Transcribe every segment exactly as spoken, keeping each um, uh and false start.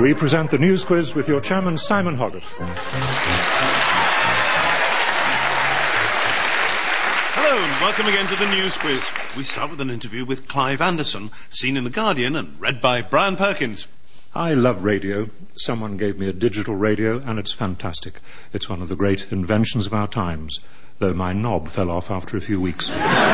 we present the News Quiz with your chairman, Simon Hoggart. Hello and welcome again to the News Quiz. We start with an interview with Clive Anderson, seen in The Guardian and read by Brian Perkins. I love radio. Someone gave me a digital radio and it's fantastic. It's one of the great inventions of our times, though my knob fell off after a few weeks.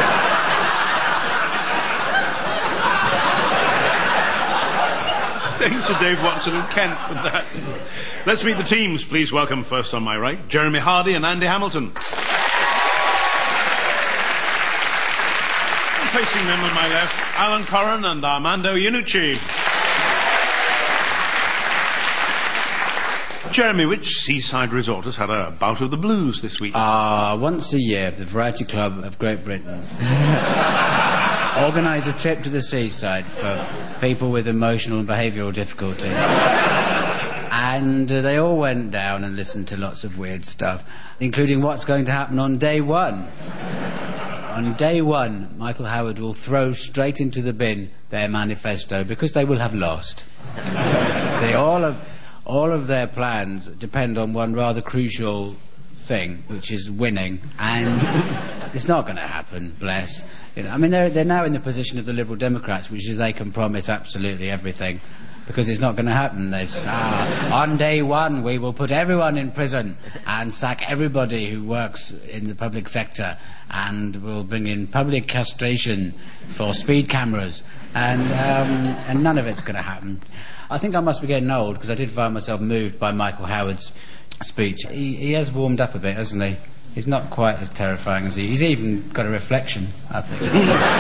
Thanks to Dave Watson and Kent for that. Let's meet the teams. Please welcome first on my right, Jeremy Hardy and Andy Hamilton. And facing them on my left, Alan Corran and Armando Iannucci. Jeremy, which seaside resort has had a bout of the blues this week? Ah, uh, once a year, the Variety Club of Great Britain organise a trip to the seaside for people with emotional and behavioural difficulties. And uh, they all went down and listened to lots of weird stuff, including what's going to happen on day one. On day one, Michael Howard will throw straight into the bin their manifesto because they will have lost. See, all of... All of their plans depend on one rather crucial thing, which is winning, and it's not going to happen, bless. You know, I mean, they're, they're now in the position of the Liberal Democrats, which is they can promise absolutely everything, because it's not going to happen. They say, ah, on day one, we will put everyone in prison and sack everybody who works in the public sector, and we'll bring in public castration for speed cameras, and, um, and none of it's going to happen. I think I must be getting old, because I did find myself moved by Michael Howard's speech. He, he has warmed up a bit, hasn't he? He's not quite as terrifying as he... He's even got a reflection, I think.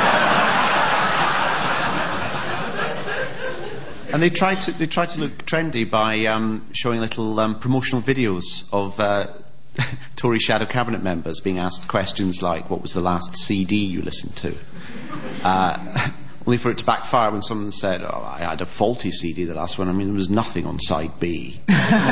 And they tried to they tried to look trendy by um, showing little um, promotional videos of uh, Tory shadow cabinet members being asked questions like, what was the last C D you listened to? Uh... Only for it to backfire when someone said, oh, I had a faulty C D, the last one. I mean, there was nothing on side B.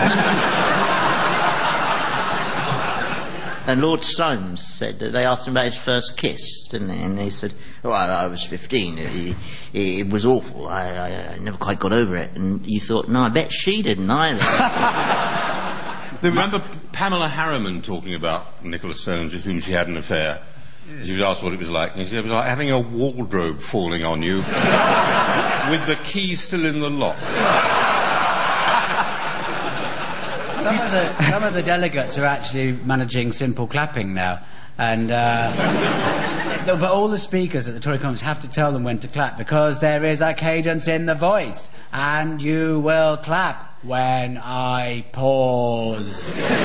And Lord Soames said that they asked him about his first kiss, didn't they? And he said, oh, I, I was fifteen. It, it, it was awful. I, I, I never quite got over it. And you thought, no, I bet she didn't either. Remember Pamela Harriman talking about Nicola Soames, with whom she had an affair? She was asked what it was like, and he said it was like having a wardrobe falling on you with the key still in the lock. Some of the, some of the delegates are actually managing simple clapping now, and uh, but all the speakers at the Tory conference have to tell them when to clap, because there is a cadence in the voice, and you will clap when I pause.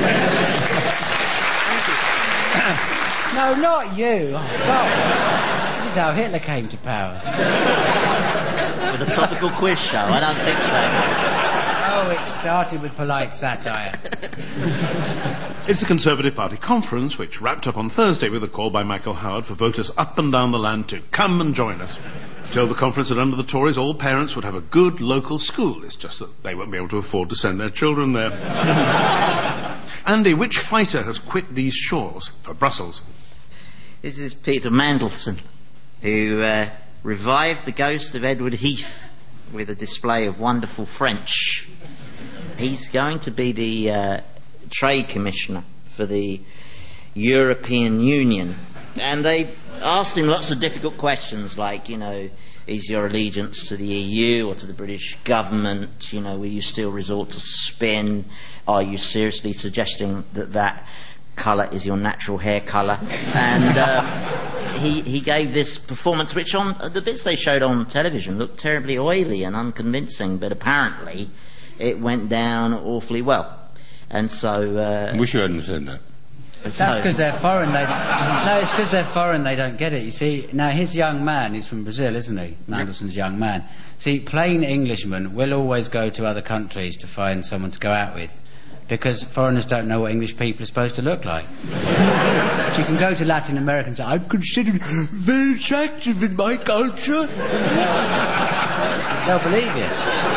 No, not you. Oh, God. This is how Hitler came to power. With a topical quiz show? I don't think so. Oh, it started with polite satire. It's the Conservative Party conference, which wrapped up on Thursday with a call by Michael Howard for voters up and down the land to come and join us. He told the conference that under the Tories, all parents would have a good local school. It's just that they won't be able to afford to send their children there. Andy, which fighter has quit these shores for Brussels? This is Peter Mandelson, who uh, revived the ghost of Edward Heath with a display of wonderful French. He's going to be the uh, Trade Commissioner for the European Union. And they asked him lots of difficult questions, like, you know, is your allegiance to the E U or to the British government? You know, will you still resort to spin? Are you seriously suggesting that that colour is your natural hair colour? And uh, he he gave this performance, which on the bits they showed on television looked terribly oily and unconvincing, but apparently it went down awfully well. And so uh, I wish you hadn't said that. That's because they're foreign. They no, it's because they're foreign. They don't get it. You see, now his young man, he's from Brazil, isn't he? Mandelson's young man. See, plain Englishmen will always go to other countries to find someone to go out with, because foreigners don't know what English people are supposed to look like. So you can go to Latin America and say, I'm considered very attractive in my culture. They'll believe you.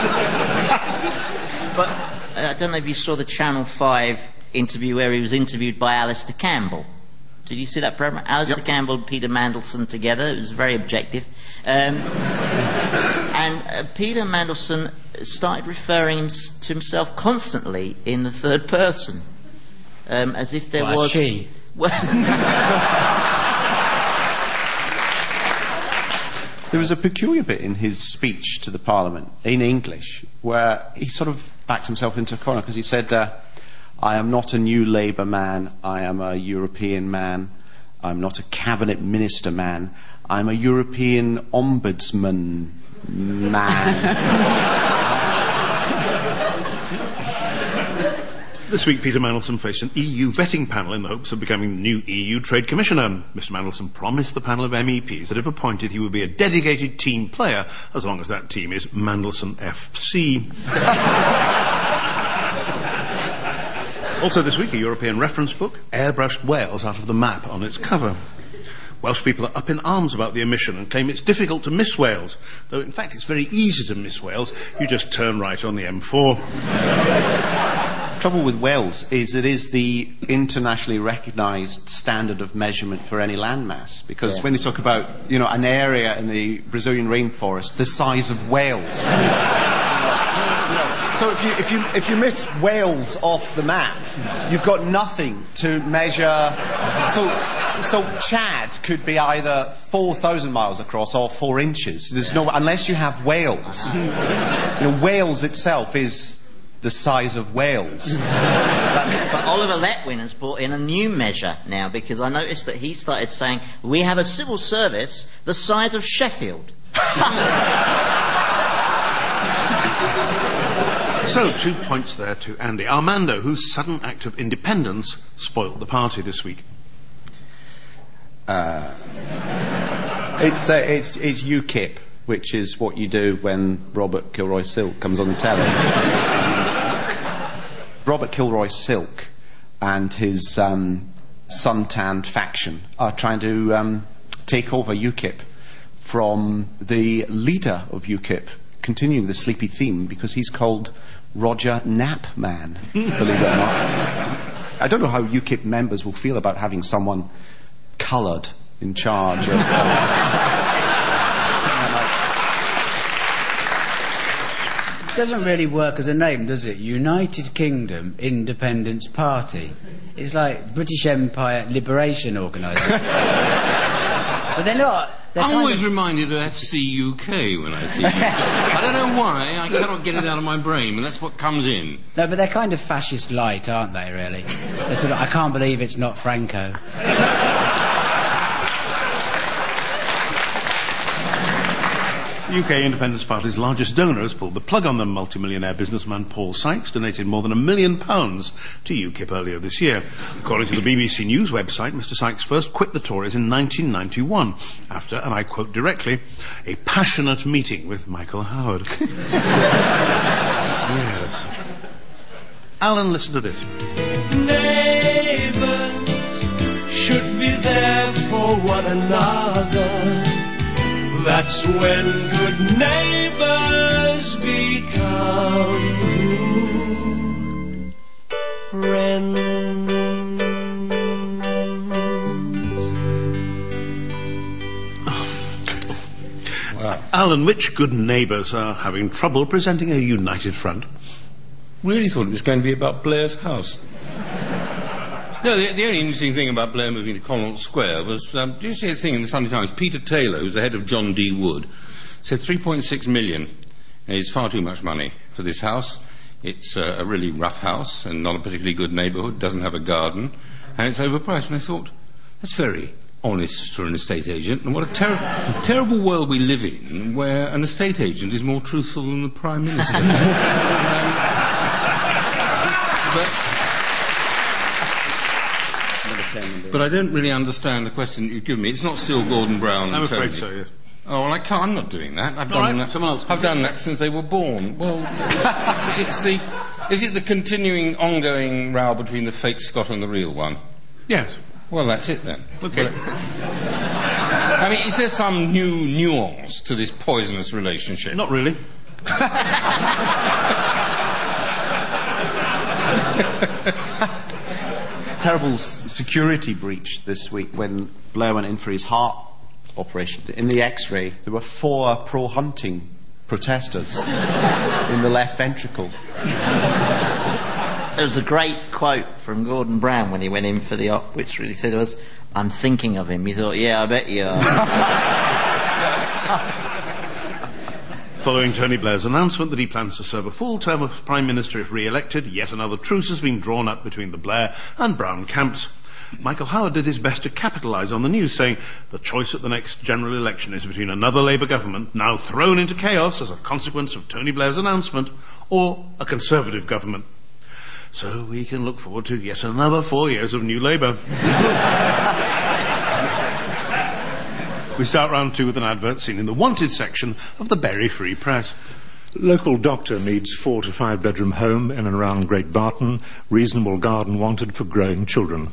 But uh, I don't know if you saw the Channel five interview where he was interviewed by Alistair Campbell. Did you see that programme? Alistair Yep. Campbell and Peter Mandelson together. It was very objective. Um, and uh, Peter Mandelson started referring him to himself constantly in the third person, um, as if there Well, was... she. Well, There was a peculiar bit in his speech to the Parliament in English where he sort of backed himself into a corner because he said, uh, I am not a new Labour man, I am a European man, I'm not a cabinet minister man, I'm a European ombudsman man. This week, Peter Mandelson faced an E U vetting panel in the hopes of becoming the new E U Trade Commissioner. Mister Mandelson promised the panel of M E Ps that if appointed, he would be a dedicated team player, as long as that team is Mandelson F C. Also this week, a European reference book airbrushed Wales out of the map on its cover. Welsh people are up in arms about the omission and claim it's difficult to miss Wales, though in fact it's very easy to miss Wales. You just turn right on the M four. Trouble with Wales is it is the internationally recognised standard of measurement for any landmass, because Yeah. when they talk about, you know, an area in the Brazilian rainforest the size of Wales. So if you if you if you miss Wales off the map, you've got nothing to measure. So so Chad could be either four thousand miles across or four inches. There's no unless you have Wales. You know, Wales itself is the size of Wales. but Oliver Letwin has brought in a new measure now, because I noticed that he started saying, we have a civil service the size of Sheffield. So, two points there to Andy. Armando, whose sudden act of independence spoilt the party this week. Uh, it's, uh, it's it's UKIP, which is what you do when Robert Kilroy Silk comes on the telly. Robert Kilroy Silk and his um, suntanned faction are trying to um, take over UKIP from the leader of UKIP, continuing the sleepy theme, because he's called Roger Napman, believe it or not. I don't know how UKIP members will feel about having someone coloured in charge of... It doesn't really work as a name, does it? United Kingdom Independence Party. It's like British Empire Liberation Organisation. But they're not. They're I'm kind always of... reminded of F C U K when I see it. I don't know why, I cannot get it out of my brain, but that's what comes in. No, but they're kind of fascist light, aren't they, really? They're sort of, I can't believe it's not Franco. U K Independence Party's largest donor has pulled the plug on them. Multimillionaire businessman Paul Sykes donated more than a million pounds to UKIP earlier this year. According to the B B C News website, Mister Sykes first quit the Tories in nineteen ninety-one after, and I quote directly, a passionate meeting with Michael Howard. Yes. Alan, listen to this. Neighbours should be there for one another. That's when good neighbours become friends. Wow. Alan, which good neighbours are having trouble presenting a united front? Really thought it was going to be about Blair's house. No, the, the only interesting thing about Blair moving to Connaught Square was, um, do you see a thing in the Sunday Times? Peter Taylor, who's the head of John D. Wood, said three point six million is far too much money for this house. It's uh, a really rough house and not a particularly good neighbourhood, doesn't have a garden, and it's overpriced. And I thought, that's very honest for an estate agent, and what a ter- terrible world we live in, where an estate agent is more truthful than the Prime Minister. um, but, But I don't really understand the question you've given me. It's not still Gordon Brown. I'm afraid Tony. so, yes. Oh, well, I can't. I'm not doing that. I've All done right, that. someone else. I've done that since they were born. Well, it's, it's the. Is it the continuing, ongoing row between the fake Scot and the real one? Yes. Well, that's it then. Okay. Well, I mean, is there some new nuance to this poisonous relationship? Not really. terrible s- security breach this week when Blair went in for his heart operation. In the X-ray, there were four pro-hunting protesters in the left ventricle. There was a great quote from Gordon Brown when he went in for the op, which really said to us, "I'm thinking of him." You thought, yeah, I bet you are. Following Tony Blair's announcement that he plans to serve a full term as Prime Minister if re-elected, yet another truce has been drawn up between the Blair and Brown camps. Michael Howard did his best to capitalise on the news, saying the choice at the next general election is between another Labour government, now thrown into chaos as a consequence of Tony Blair's announcement, or a Conservative government. So we can look forward to yet another four years of New Labour. We start round two with an advert seen in the wanted section of the Bury Free Press. Local doctor needs four to five bedroom home in and around Great Barton. Reasonable garden wanted for growing children.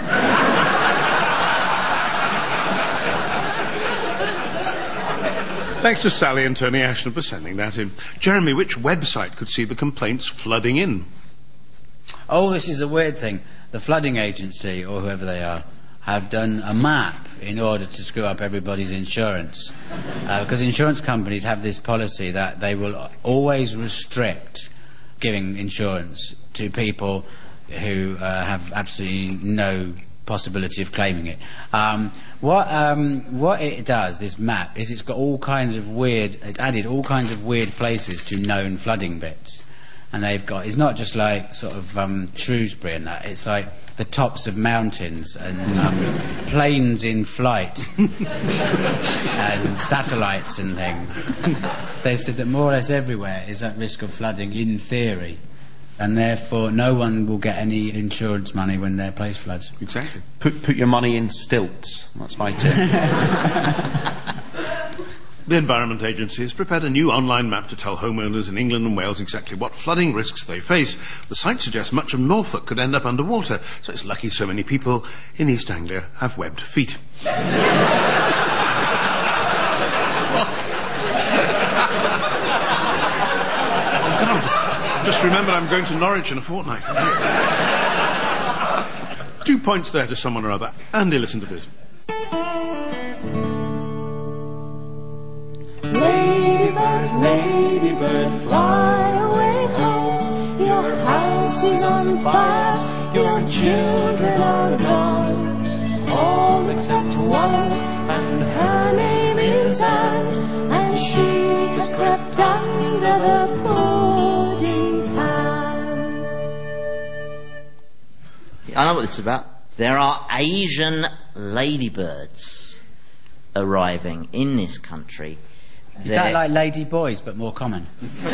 Thanks to Sally and Tony Ashton for sending that in. Jeremy, which website could see the complaints flooding in? Oh, this is a weird thing. The flooding agency, or whoever they are, have done a map in order to screw up everybody's insurance. Uh, because insurance companies have this policy that they will always restrict giving insurance to people who uh, have absolutely no possibility of claiming it. Um, what um, what it does, this map, is it's got all kinds of weird, it's added all kinds of weird places to known flooding bits. And they've got, it's not just like sort of um, Shrewsbury and that, it's like the tops of mountains and um, planes in flight and satellites and things. They've said that more or less everywhere is at risk of flooding in theory, and therefore no one will get any insurance money when their place floods. Exactly. Put, put your money in stilts. That's my tip. The Environment Agency has prepared a new online map to tell homeowners in England and Wales exactly what flooding risks they face. The site suggests much of Norfolk could end up underwater, so it's lucky so many people in East Anglia have webbed feet. Oh, God. Just remember I'm going to Norwich in a fortnight. Two points there to someone or other. Andy, listen to this. Ladybird, ladybird, fly away home. Your house is on fire, your children are gone. All except one, and her name is Anne, and she has crept under the pudding pan. I know what this is about. There are Asian ladybirds arriving in this country. Is that like lady boys but more common?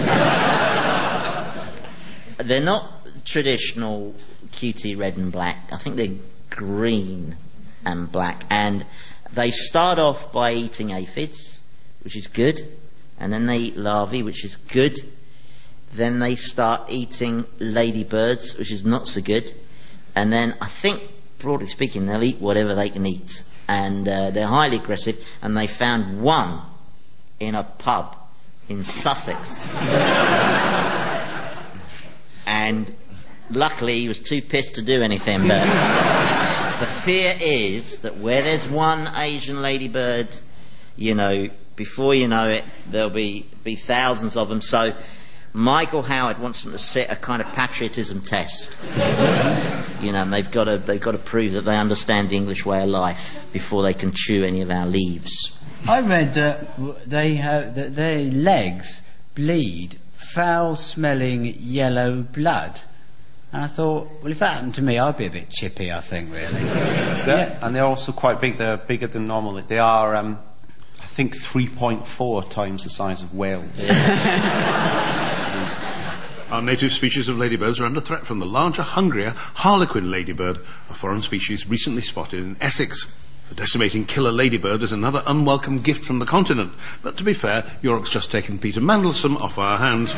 They're not traditional cutie red and black. I think they're green and black, and they start off by eating aphids, which is good, and then they eat larvae, which is good. Then they start eating ladybirds, which is not so good, and then I think, broadly speaking, they'll eat whatever they can eat, and uh, they're highly aggressive, and they found one in a pub in Sussex. And luckily he was too pissed to do anything, but the fear is that where there's one Asian ladybird, you know, before you know it, there'll be, be thousands of them. So Michael Howard wants them to set a kind of patriotism test. You know, and they've got to, they've got to prove that they understand the English way of life before they can chew any of our leaves. I read that they have that their legs bleed foul-smelling yellow blood, and I thought, well, if that happened to me, I'd be a bit chippy. I think, really. Yeah. And they're also quite big. They're bigger than normal. They are, um, I think, three point four times the size of whales. Our native species of ladybirds are under threat from the larger, hungrier harlequin ladybird, a foreign species recently spotted in Essex. The decimating killer ladybird is another unwelcome gift from the continent. But to be fair, York's just taken Peter Mandelson off our hands.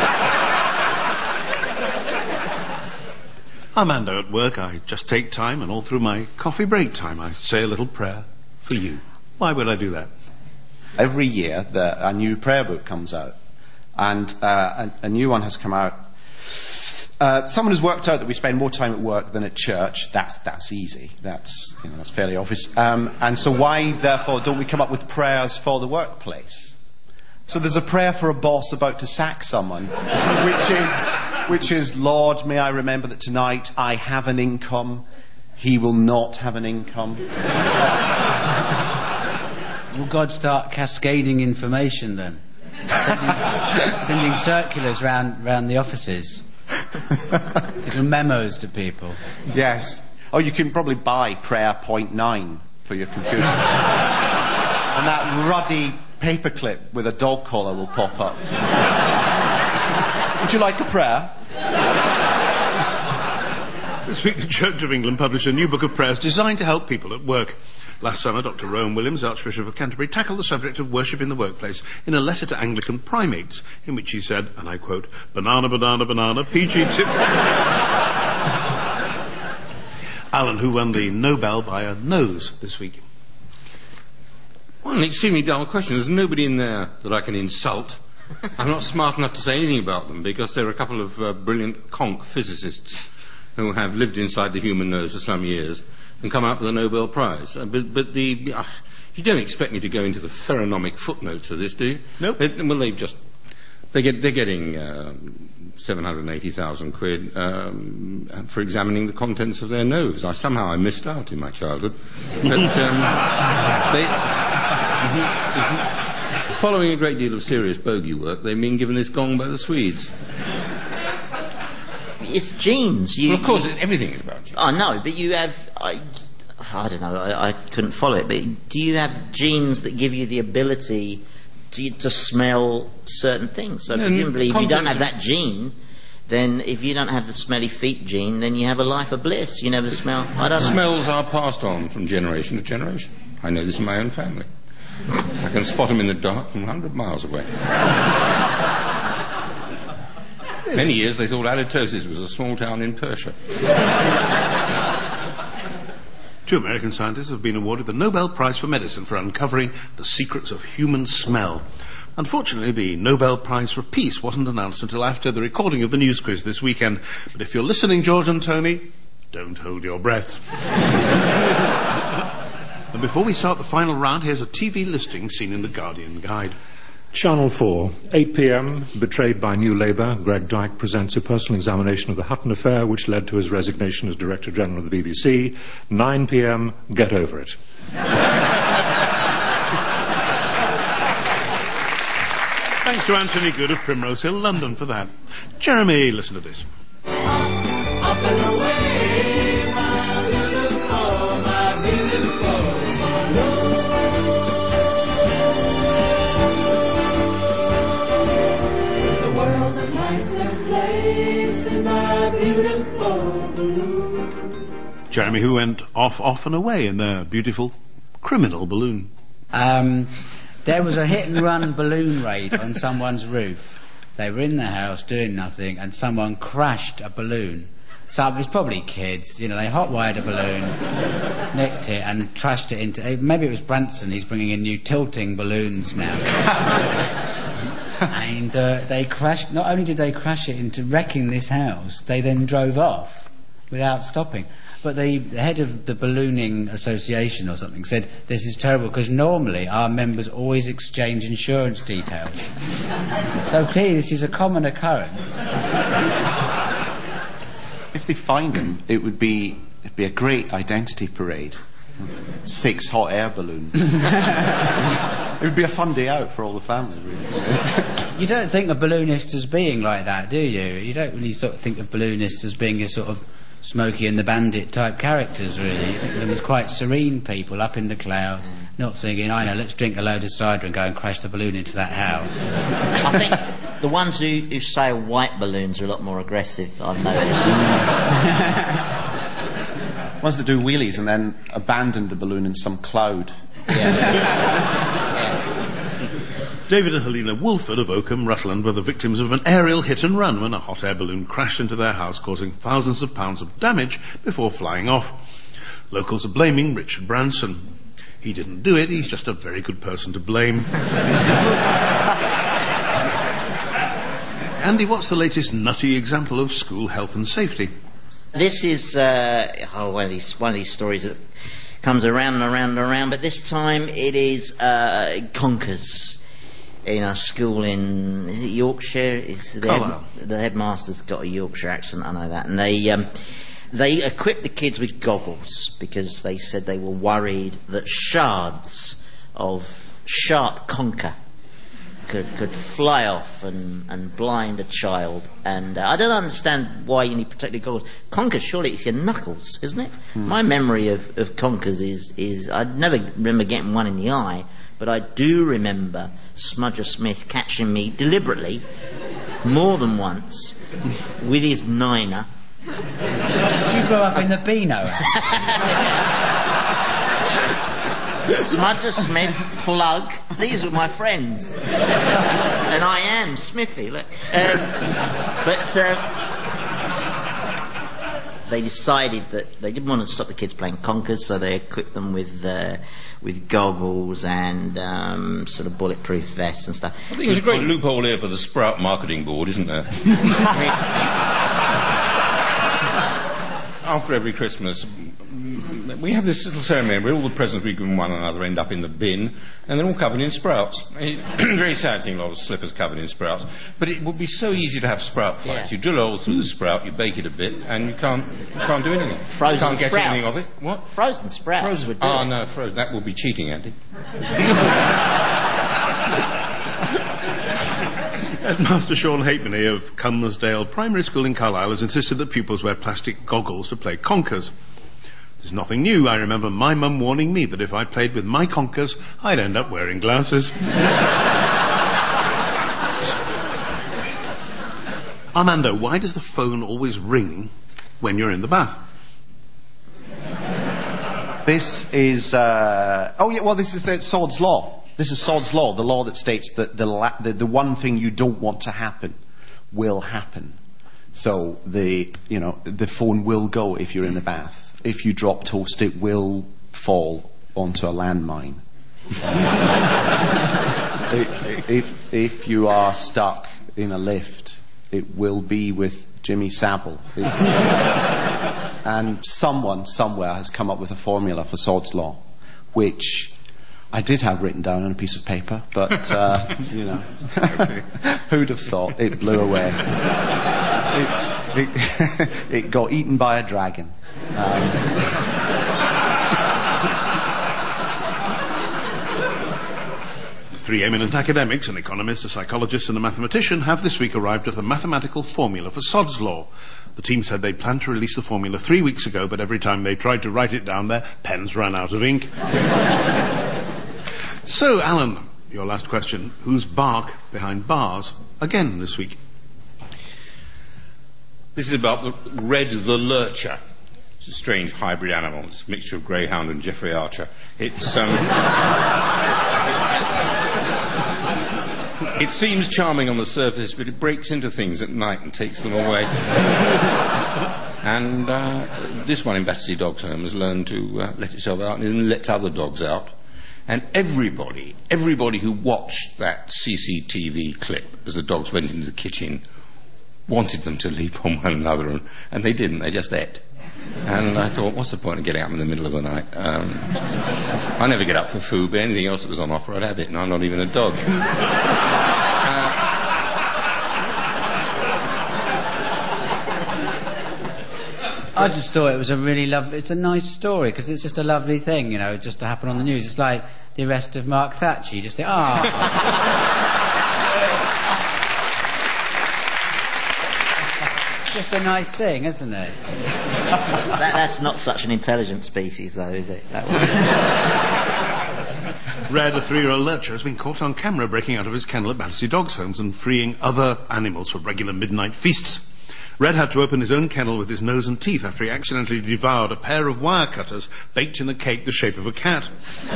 I'm Ando at work. I just take time, and all through my coffee break time I say a little prayer for you. Why would I do that? Every year the, a new prayer book comes out, and uh, a, a new one has come out Uh, someone has worked out that we spend more time at work than at church. That's that's easy. That's you know that's fairly obvious. Um, and so why, therefore, don't we come up with prayers for the workplace? So there's a prayer for a boss about to sack someone, which is which is Lord, may I remember that tonight I have an income. He will not have an income. Will God start cascading information then? Sending, sending circulars round round the offices. Little memos to people. Yes. Oh, you can probably buy Prayer Point Nine for your computer. And that ruddy paperclip with a dog collar will pop up. Would you like a prayer? This week, the Church of England published a new book of prayers designed to help people at work. Last summer, Doctor Rowan Williams, Archbishop of Canterbury, tackled the subject of worship in the workplace in a letter to Anglican primates, in which he said, and I quote, "Banana, banana, banana, P G tip." Alan, who won the Nobel by a nose this week. Well, an extremely dull question. There's nobody in there that I can insult. I'm not smart enough to say anything about them because there are a couple of uh, brilliant conch physicists who have lived inside the human nose for some years and come out with a Nobel Prize. Uh, but but the uh, you don't expect me to go into the pheronomic footnotes of this, do you? Nope. They, well, they've just they get they're getting uh, seven hundred eighty thousand quid um, for examining the contents of their nose. I somehow I missed out in my childhood. But um, they, following a great deal of serious bogey work, they've been given this gong by the Swedes. It's genes. You, well, of course, you, it's, everything is about genes. Oh, no, but you have... I, I don't know, I, I couldn't follow it, but do you have genes that give you the ability to, to smell certain things? So No, presumably, if you don't contents have that gene, then if you don't have the smelly feet gene, then you have a life of bliss. You never smell... I don't know. Smells are passed on from generation to generation. I know this in my own family. I can spot them in the dark from one hundred miles away. Many years they thought halitosis was a small town in Persia. Two American scientists have been awarded the Nobel Prize for Medicine for uncovering the secrets of human smell. Unfortunately, the Nobel Prize for Peace wasn't announced until after the recording of the news quiz this weekend. But if you're listening, George and Tony, don't hold your breath. And before we start the final round, here's a T V listing seen in the Guardian Guide. Channel four, eight p.m, betrayed by New Labour, Greg Dyke presents a personal examination of the Hutton affair, which led to his resignation as Director General of the B B C. nine p.m, get over it. Thanks to Anthony Good of Primrose Hill, London, for that. Jeremy, listen to this. Up and away, my beautiful, my beautiful balloon. The world's a nicer place in my beautiful balloon. Jeremy, who went off, off and away in their beautiful criminal balloon. Um, there was a hit-and-run balloon raid on someone's roof. They were in the house doing nothing, and someone crashed a balloon. So it's probably kids, you know. They hot-wired a balloon, nicked it, and trashed it into. Maybe it was Branson. He's bringing in new tilting balloons now. And uh, they crashed. Not only did they crash it into wrecking this house, they then drove off without stopping. But the head of the Ballooning Association or something said, this is terrible because normally our members always exchange insurance details. So clearly this is a common occurrence. If they find them, it would be it'd be a great identity parade. Six hot air balloons. It would be a fun day out for all the family, really. You don't think of balloonists as being like that, do you? You don't really sort of think of balloonists as being a sort of Smokey and the Bandit type characters, really. You think of them as quite serene people up in the clouds, not thinking, I know, let's drink a load of cider and go and crash the balloon into that house. I think the ones who, who sail white balloons are a lot more aggressive, I've noticed. Ones that do wheelies and then abandon the balloon in some cloud. David and Helena Woolford of Oakham, Rutland, were the victims of an aerial hit and run when a hot air balloon crashed into their house, causing thousands of pounds of damage before flying off. Locals are blaming Richard Branson. He didn't do it, he's just a very good person to blame. Andy, what's the latest nutty example of school health and safety? This is uh, oh, one of these one of these stories that comes around and around and around, but this time it is uh, conkers in a school in is it Yorkshire? Is the, head, the headmaster's got a Yorkshire accent, I know that, and they um, they equipped the kids with goggles because they said they were worried that shards of sharp conker Could, could fly off and, and blind a child. And uh, I don't understand why you need protective goggles. Conkers, surely it's your knuckles, isn't it? Mm. My memory of, of conkers is, is I never remember getting one in the eye, but I do remember Smudger Smith catching me deliberately more than once with his niner. Did you grow up in the Beano? Smudger Smith, Plug, these were my friends. And I am Smithy, look. Um, but uh, they decided that they didn't want to stop the kids playing conkers, so they equipped them with uh, with goggles and um, sort of bulletproof vests and stuff. I think there's a great loophole here for the Sprout Marketing Board, isn't there? After every Christmas, we have this little ceremony where all the presents we give one another end up in the bin, and they're all covered in sprouts. Very sad thing, a lot of slippers covered in sprouts. But it would be so easy to have sprout flats. Yeah. You drill a hole through the sprout, you bake it a bit, and you can't you can't do anything. Frozen you can't get sprouts. anything of it. What? Frozen sprouts. Frozen. Would do Oh it. no, frozen. That would be cheating, Andy. Headmaster Sean Halfpenny of Culmersdale Primary School in Carlisle has insisted that pupils wear plastic goggles to play conkers. There's nothing new. I remember my mum warning me that if I played with my conkers, I'd end up wearing glasses. Armando, why does the phone always ring when you're in the bath? This is, uh, oh yeah, well this is uh, Sod's Law. This is Sod's Law, the law that states that the, la- the, the one thing you don't want to happen will happen. So the, you know, the phone will go if you're in the bath. If you drop toast, it will fall onto a landmine. if, if you are stuck in a lift, it will be with Jimmy Savile. It's, and someone somewhere has come up with a formula for Sod's Law, which I did have written down on a piece of paper, but, uh, you know, who'd have thought it blew away. It, it, it got eaten by a dragon. Um, Three eminent academics, an economist, a psychologist and a mathematician, have this week arrived at a mathematical formula for Sod's Law. The team said they planned to release the formula three weeks ago, but every time they tried to write it down, their pens ran out of ink. So, Alan, your last question. Who's bark behind bars again this week? This is about the Red the Lurcher. It's a strange hybrid animal. It's a mixture of greyhound and Jeffrey Archer. It's um, it seems charming on the surface, but it breaks into things at night and takes them away. And uh, this one in Battersea Dogs Home has learned to uh, let itself out and lets other dogs out. And everybody, everybody who watched that C C T V clip as the dogs went into the kitchen wanted them to leap on one another, and, and they didn't. They just ate. And I thought, what's the point of getting up in the middle of the night? Um, I never get up for food, but anything else that was on offer, I'd have it, and I'm not even a dog. Uh, I just thought it was a really lovely, it's a nice story, because it's just a lovely thing, you know, just to happen on the news. It's like the arrest of Mark Thatcher. You just think, ah. It's just a nice thing, isn't it? that, that's not such an intelligent species, though, is it? That Red, a three-year-old lurcher, has been caught on camera breaking out of his kennel at Battersea Dogs Homes and freeing other animals for regular midnight feasts. Red had to open his own kennel with his nose and teeth after he accidentally devoured a pair of wire cutters baked in a cake the shape of a cat.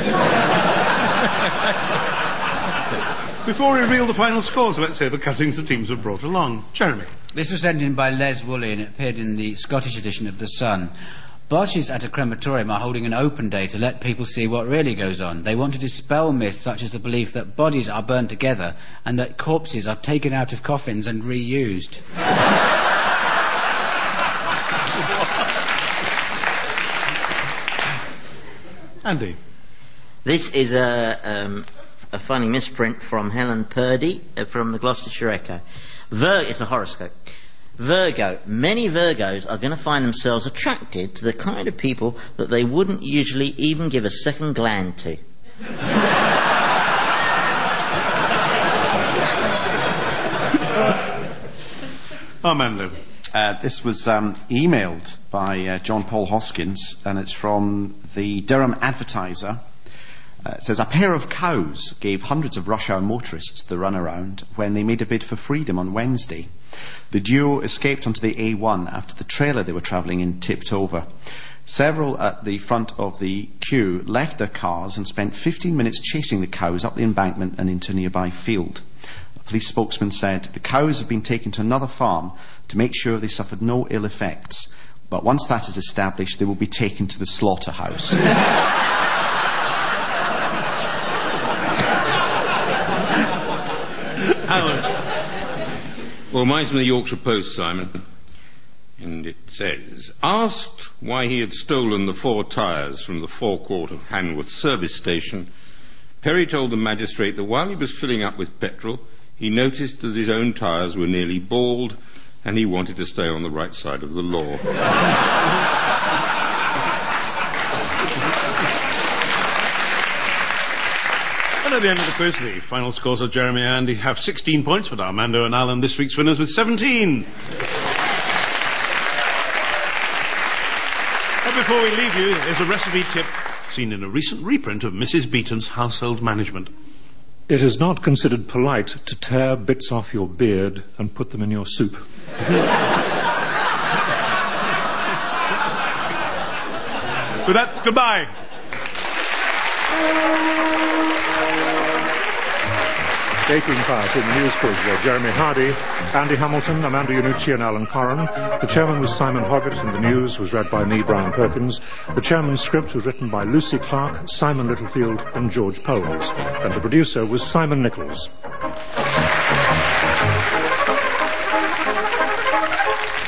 Before we reveal the final scores, let's hear the cuttings the teams have brought along. Jeremy. This was sent in by Les Woolley and it appeared in the Scottish edition of The Sun. Bosches at a crematorium are holding an open day to let people see what really goes on. They want to dispel myths such as the belief that bodies are burned together and that corpses are taken out of coffins and reused. Andy. This is a, um, a funny misprint from Helen Purdy uh, from the Gloucestershire Echo. Vir- it's a horoscope. Virgo. Many Virgos are going to find themselves attracted to the kind of people that they wouldn't usually even give a second gland to. Armando. Uh, this was um, emailed by uh, John Paul Hoskins, and it's from the Durham Advertiser. Uh, it says, a pair of cows gave hundreds of rush hour motorists the runaround when they made a bid for freedom on Wednesday. The duo escaped onto the A one after the trailer they were travelling in tipped over. Several at the front of the queue left their cars and spent fifteen minutes chasing the cows up the embankment and into a nearby field. A police spokesman said the cows have been taken to another farm to make sure they suffered no ill effects, but once that is established, they will be taken to the slaughterhouse. Alan. Well, mine's from the Yorkshire Post, Simon. And it says, asked why he had stolen the four tyres from the forecourt of Hanworth service station, Perry told the magistrate that while he was filling up with petrol, he noticed that his own tyres were nearly bald and he wanted to stay on the right side of the law. And at the end of the quiz, the final scores of Jeremy and Andy have sixteen points, but Armando and Alan, this week's winners, with seventeen. And before we leave you, there's a recipe tip seen in a recent reprint of Missus Beeton's Household Management. It is not considered polite to tear bits off your beard and put them in your soup. With that, goodbye. Taking part in the news quiz were Jeremy Hardy, Andy Hamilton, Amanda Iannucci and Alan Corran. The chairman was Simon Hoggett and the news was read by me, Brian Perkins. The chairman's script was written by Lucy Clark, Simon Littlefield and George Poles. And the producer was Simon Nichols.